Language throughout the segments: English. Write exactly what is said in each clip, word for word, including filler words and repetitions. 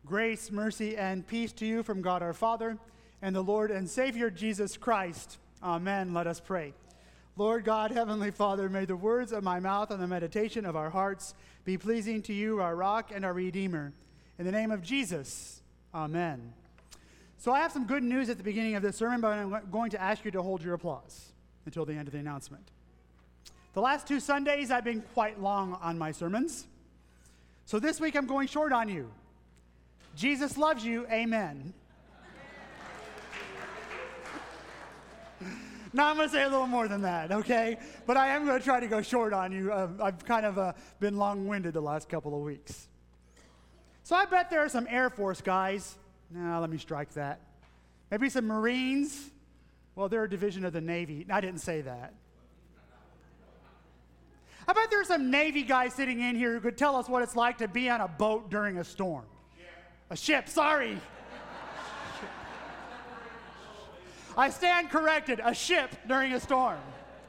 Grace, mercy, and peace to you from God our Father and the Lord and Savior Jesus Christ. Amen. Let us pray. Lord God, Heavenly Father, may the words of my mouth and the meditation of our hearts be pleasing to you, our rock and our Redeemer. In the name of Jesus, amen. So I have some good news at the beginning of this sermon, but I'm going to ask you to hold your applause until the end of the announcement. The last two Sundays, I've been quite long on my sermons. So this week, I'm going short on you. Jesus loves you, amen. Now I'm going to say a little more than that, okay? But I am going to try to go short on you. Uh, I've kind of uh, been long-winded the last couple of weeks. So I bet there are some Air Force guys. Now let me strike that. Maybe some Marines. Well, they're a division of the Navy. I didn't say that. I bet there are some Navy guys sitting in here who could tell us what it's like to be on a boat during a storm. A ship, sorry. I stand corrected. A ship during a storm.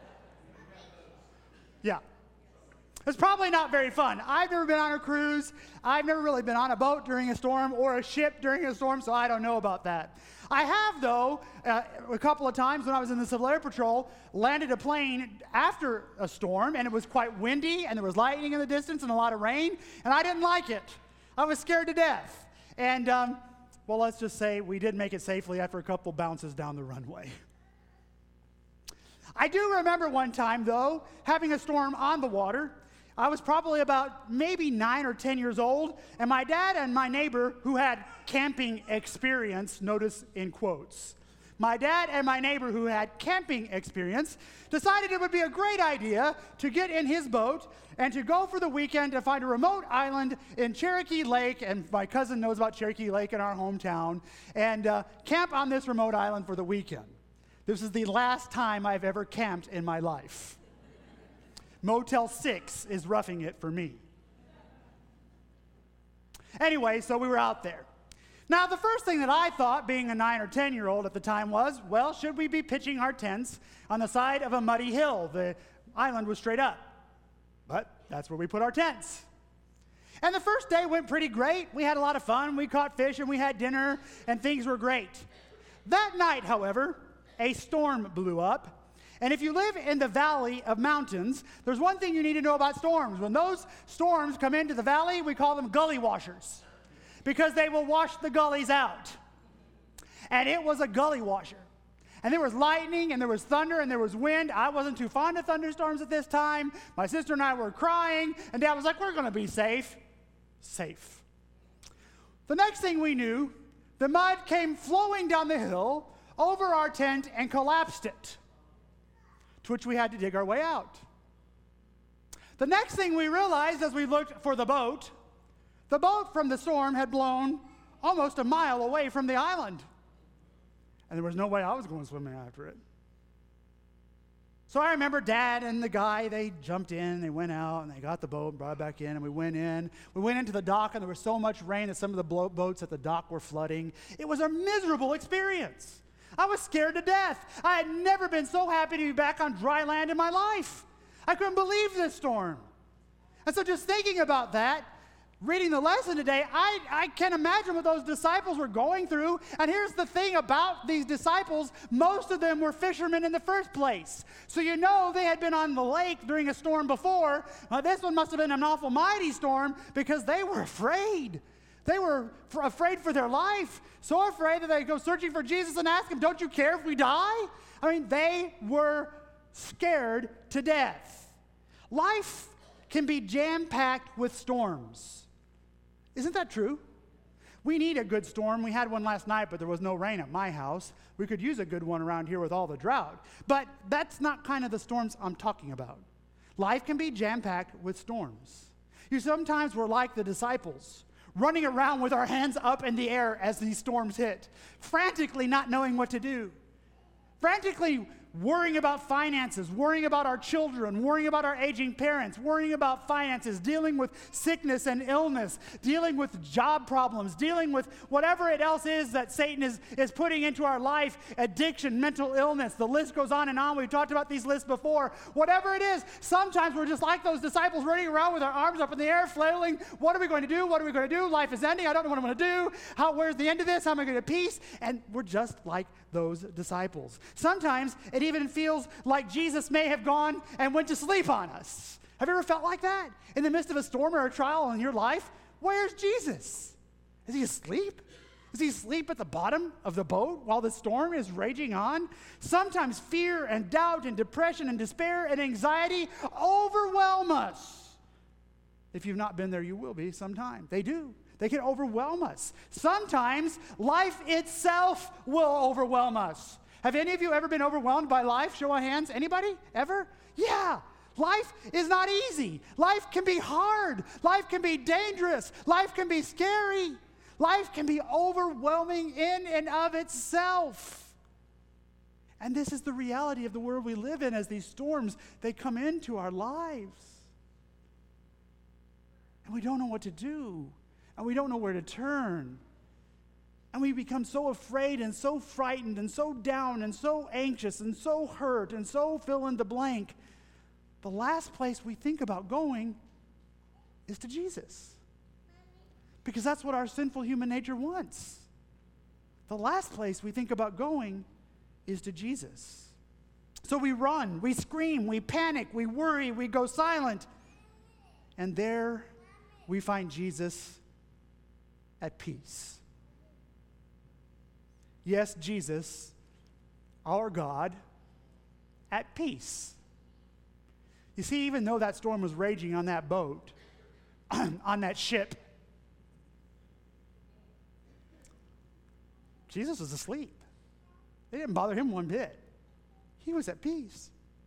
Yeah. It's probably not very fun. I've never been on a cruise. I've never really been on a boat during a storm or a ship during a storm, so I don't know about that. I have, though, uh, a couple of times when I was in the Civil Air Patrol, landed a plane after a storm, and it was quite windy, and there was lightning in the distance and a lot of rain, and I didn't like it. I was scared to death. And, um, well, let's just say we did make it safely after a couple bounces down the runway. I do remember one time, though, having a storm on the water. I was probably about maybe nine or ten years old, and my dad and my neighbor, who had camping experience, notice in quotes, my dad and my neighbor who had camping experience decided it would be a great idea to get in his boat and to go for the weekend to find a remote island in Cherokee Lake, and my cousin knows about Cherokee Lake in our hometown, and uh, camp on this remote island for the weekend. This is the last time I've ever camped in my life. Motel six is roughing it for me. Anyway, so we were out there. Now, the first thing that I thought, being a nine or ten-year-old at the time, was, well, should we be pitching our tents on the side of a muddy hill? The island was straight up. But that's where we put our tents. And the first day went pretty great. We had a lot of fun. We caught fish and we had dinner, and things were great. That night, however, a storm blew up. And if you live in the valley of mountains, there's one thing you need to know about storms. When those storms come into the valley, we call them gully washers, because they will wash the gullies out. And it was a gully washer. And there was lightning, and there was thunder, and there was wind. I wasn't too fond of thunderstorms at this time. My sister and I were crying, and Dad was like, we're going to be safe. Safe. The next thing we knew, the mud came flowing down the hill over our tent and collapsed it, to which we had to dig our way out. The next thing we realized as we looked for the boat, the boat from the storm had blown almost a mile away from the island. And there was no way I was going swimming after it. So I remember Dad and the guy, they jumped in, they went out, and they got the boat, brought it back in, and we went in. We went into the dock, and there was so much rain that some of the blo- boats at the dock were flooding. It was a miserable experience. I was scared to death. I had never been so happy to be back on dry land in my life. I couldn't believe this storm. And so just thinking about that, reading the lesson today, I, I can imagine what those disciples were going through. And here's the thing about these disciples. Most of them were fishermen in the first place. So you know they had been on the lake during a storm before. Well, this one must have been an awful mighty storm because they were afraid. They were f- afraid for their life. So afraid that they go searching for Jesus and ask him, don't you care if we die? I mean, they were scared to death. Life can be jam-packed with storms. Isn't that true? We need a good storm. We had one last night, but there was no rain at my house. We could use a good one around here with all the drought. But that's not kind of the storms I'm talking about. Life can be jam-packed with storms. You sometimes we're like the disciples, running around with our hands up in the air as these storms hit, frantically not knowing what to do. Frantically worrying about finances, worrying about our children, worrying about our aging parents, worrying about finances, dealing with sickness and illness, dealing with job problems, dealing with whatever it else is that Satan is, is putting into our life, addiction, mental illness, the list goes on and on. We've talked about these lists before. Whatever it is, sometimes we're just like those disciples running around with our arms up in the air, flailing. What are we going to do? What are we going to do? Life is ending. I don't know what I'm going to do. How, where's the end of this? How am I going to peace? And we're just like those disciples. Sometimes it even feels like Jesus may have gone and went to sleep on us. Have you ever felt like that? In the midst of a storm or a trial in your life, where's Jesus? Is he asleep? Is he asleep at the bottom of the boat while the storm is raging on? Sometimes fear and doubt and depression and despair and anxiety overwhelm us. If you've not been there, you will be sometime. They do. They can overwhelm us. Sometimes life itself will overwhelm us. Have any of you ever been overwhelmed by life? Show of hands. Anybody? Ever? Yeah. Life is not easy. Life can be hard. Life can be dangerous. Life can be scary. Life can be overwhelming in and of itself. And this is the reality of the world we live in as these storms, they come into our lives. And we don't know what to do. And we don't know where to turn. And we become so afraid and so frightened and so down and so anxious and so hurt and so fill in the blank. The last place we think about going is to Jesus. Because that's what our sinful human nature wants. The last place we think about going is to Jesus. So we run, we scream, we panic, we worry, we go silent. And there we find Jesus at peace. Yes, Jesus, our God, at peace. You see, even though that storm was raging on that boat, on that ship, Jesus was asleep. It didn't bother him one bit. He was at peace.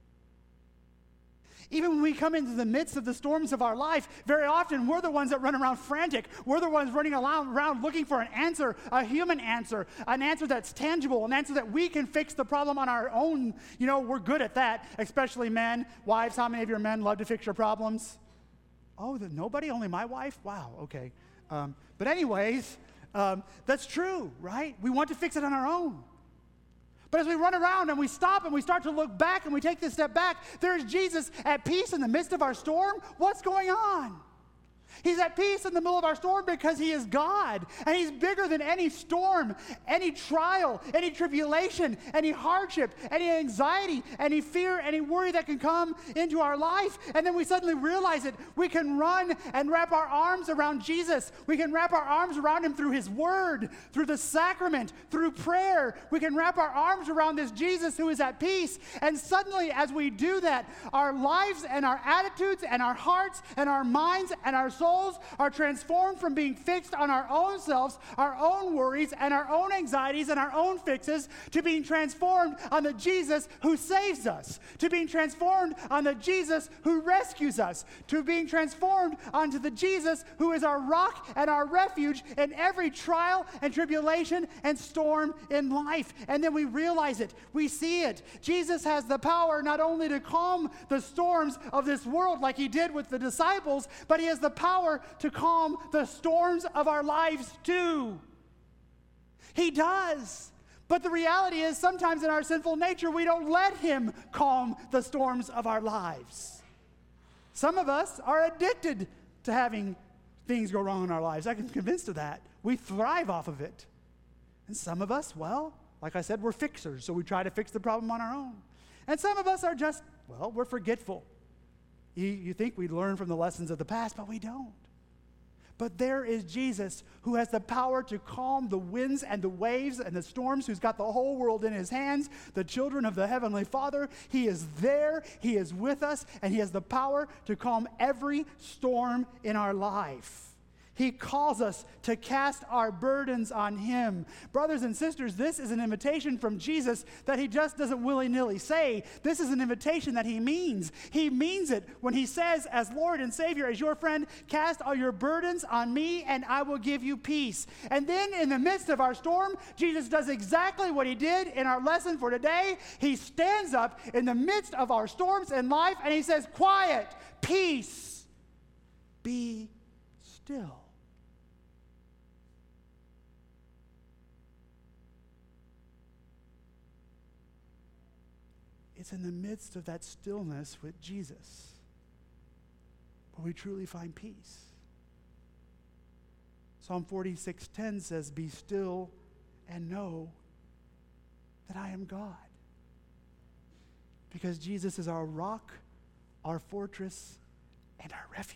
Even when we come into the midst of the storms of our life, very often we're the ones that run around frantic. We're the ones running around looking for an answer, a human answer, an answer that's tangible, an answer that we can fix the problem on our own. You know, we're good at that, especially men. Wives, how many of your men love to fix your problems? Oh, the, nobody? Only my wife? Wow, okay. Um, but anyways, um, that's true, right? We want to fix it on our own. But as we run around and we stop and we start to look back and we take this step back, there's Jesus at peace in the midst of our storm. What's going on? He's at peace in the middle of our storm because he is God, and he's bigger than any storm, any trial, any tribulation, any hardship, any anxiety, any fear, any worry that can come into our life. And then we suddenly realize it. We can run and wrap our arms around Jesus. We can wrap our arms around him through his word, through the sacrament, through prayer. We can wrap our arms around this Jesus who is at peace. And suddenly, as we do that, our lives and our attitudes and our hearts and our minds and our souls are transformed from being fixed on our own selves, our own worries, and our own anxieties and our own fixes to being transformed on the Jesus who saves us, to being transformed on the Jesus who rescues us, to being transformed onto the Jesus who is our rock and our refuge in every trial and tribulation and storm in life. And then we realize it. We see it. Jesus has the power not only to calm the storms of this world like he did with the disciples, but he has the power to calm the storms of our lives too. He does. But the reality is sometimes in our sinful nature, we don't let him calm the storms of our lives. Some of us are addicted to having things go wrong in our lives. I'm convinced of that. We thrive off of it. And some of us, well, like I said, we're fixers, so we try to fix the problem on our own. And some of us are just, well, we're forgetful. You, you think we learn from the lessons of the past, but we don't. But there is Jesus who has the power to calm the winds and the waves and the storms, who's got the whole world in his hands, the children of the Heavenly Father. He is there, he is with us, and he has the power to calm every storm in our life. He calls us to cast our burdens on him. Brothers and sisters, this is an invitation from Jesus that he just doesn't willy-nilly say. This is an invitation that he means. He means it when he says, as Lord and Savior, as your friend, cast all your burdens on me and I will give you peace. And then in the midst of our storm, Jesus does exactly what he did in our lesson for today. He stands up in the midst of our storms in life and he says, quiet, peace, be still. It's in the midst of that stillness with Jesus where we truly find peace. Psalm forty-six ten says, be still and know that I am God. Because Jesus is our rock, our fortress, and our refuge.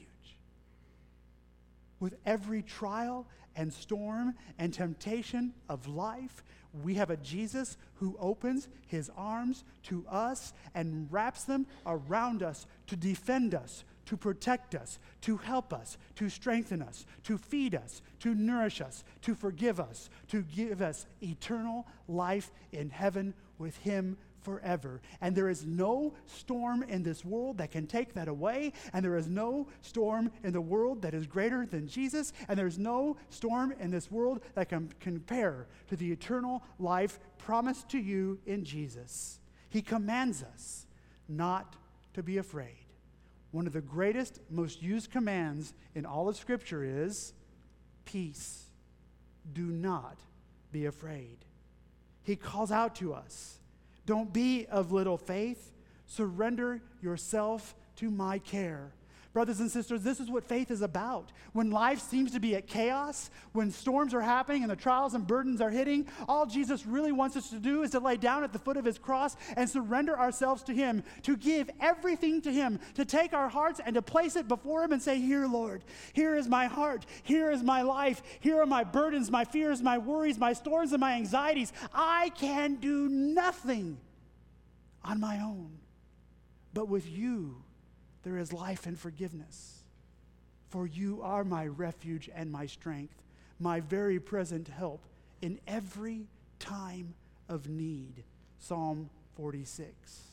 With every trial and storm and temptation of life, we have a Jesus who opens his arms to us and wraps them around us to defend us, to protect us, to help us, to strengthen us, to feed us, to nourish us, to forgive us, to give us eternal life in heaven with him forever. And there is no storm in this world that can take that away, and there is no storm in the world that is greater than Jesus, and there's no storm in this world that can compare to the eternal life promised to you in Jesus. He commands us not to be afraid. One of the greatest, most used commands in all of Scripture is peace. Do not be afraid. He calls out to us, don't be of little faith. Surrender yourself to my care. Brothers and sisters, this is what faith is about. When life seems to be at chaos, when storms are happening and the trials and burdens are hitting, all Jesus really wants us to do is to lay down at the foot of his cross and surrender ourselves to him, to give everything to him, to take our hearts and to place it before him and say, here, Lord, here is my heart, here is my life, here are my burdens, my fears, my worries, my storms, and my anxieties. I can do nothing on my own, but with you, there is life and forgiveness. For you are my refuge and my strength, my very present help in every time of need. Psalm forty-six.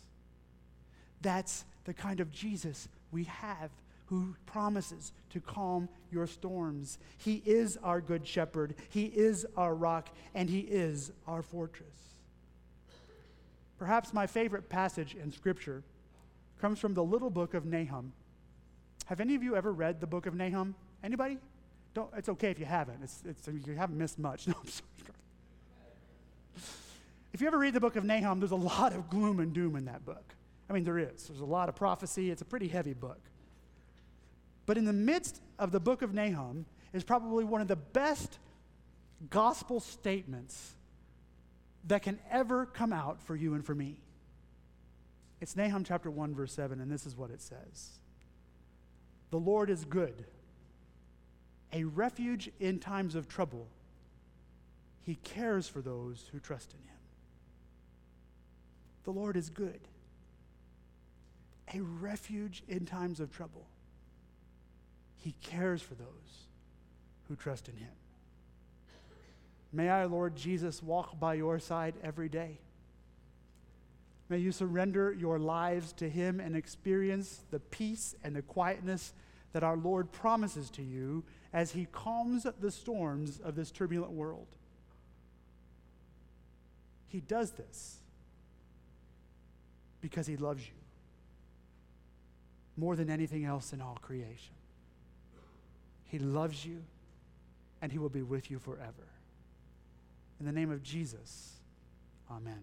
That's the kind of Jesus we have who promises to calm your storms. He is our good shepherd. He is our rock, and he is our fortress. Perhaps my favorite passage in Scripture comes from the little book of Nahum. Have any of you ever read the book of Nahum? Anybody? Don't. It's okay if you haven't. It's, it's, you haven't missed much. No, I'm sorry. If you ever read the book of Nahum, there's a lot of gloom and doom in that book. I mean, there is. There's a lot of prophecy. It's a pretty heavy book. But in the midst of the book of Nahum is probably one of the best gospel statements that can ever come out for you and for me. It's Nahum chapter one, verse seven, and this is what it says. The Lord is good, a refuge in times of trouble. He cares for those who trust in him. The Lord is good, a refuge in times of trouble. He cares for those who trust in him. May our Lord Jesus walk by your side every day. May you surrender your lives to him and experience the peace and the quietness that our Lord promises to you as he calms the storms of this turbulent world. He does this because he loves you more than anything else in all creation. He loves you, and he will be with you forever. In the name of Jesus, amen.